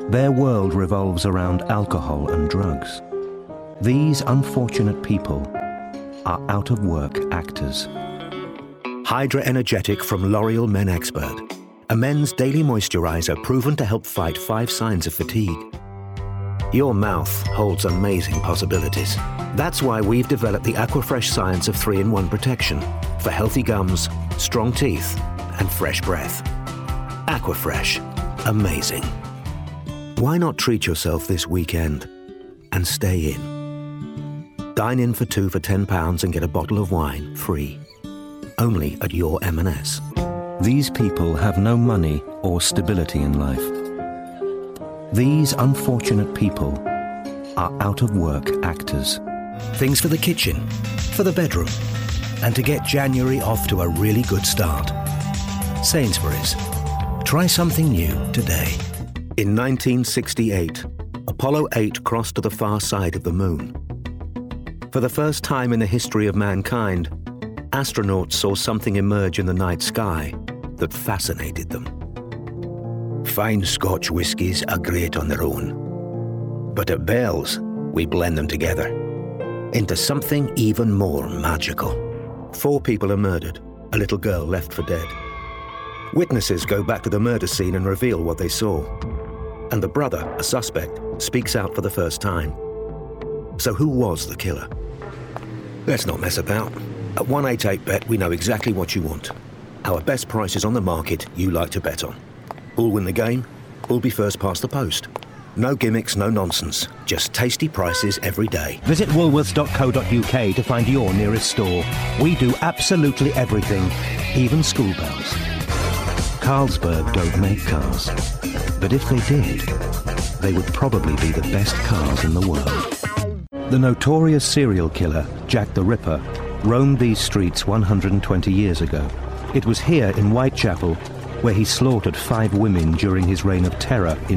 Their world revolves around alcohol and drugs. These unfortunate people are out-of-work actors. Hydra Energetic from L'Oreal Men Expert. A men's daily moisturizer proven to help fight 5 signs of fatigue. Your mouth holds amazing possibilities. That's why we've developed the Aquafresh science of 3-in-1 protection for healthy gums, strong teeth, and fresh breath. Aquafresh. Amazing. Why not treat yourself this weekend and stay in? Dine in for 2 for £10 and get a bottle of wine free. Only at your M&S. These people have no money or stability in life. These unfortunate people are out-of-work actors. Things for the kitchen, for the bedroom, and to get January off to a really good start. Sainsbury's. Try something new today. In 1968, Apollo 8 crossed to the far side of the moon. For the first time in the history of mankind, astronauts saw something emerge in the night sky that fascinated them. Fine Scotch whiskies are great on their own, but at Bell's, we blend them together into something even more magical. 4 people are murdered, a little girl left for dead. Witnesses go back to the murder scene and reveal what they saw. And the brother, a suspect, speaks out for the first time. So who was the killer? Let's not mess about. At 188bet, we know exactly what you want. Our best prices on the market you like to bet on. Who'll win the game? Who'll be first past the post? No gimmicks, no nonsense. Just tasty prices every day. Visit woolworths.co.uk to find your nearest store. We do absolutely everything, even school bells. Carlsberg don't make cars, but if they did, they would probably be the best cars in the world. The notorious serial killer, Jack the Ripper, roamed these streets 120 years ago. It was here in Whitechapel where he slaughtered 5 women during his reign of terror in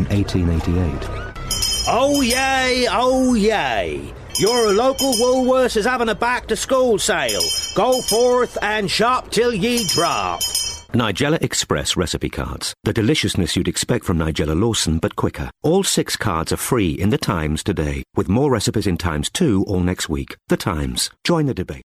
1888. Oh yay, oh yay! Your local Woolworths is having a back-to-school sale. Go forth and shop till ye drop. Nigella Express recipe cards. The deliciousness you'd expect from Nigella Lawson, but quicker. All 6 cards are free in The Times today, with more recipes in Times 2 all next week. The Times. Join the debate.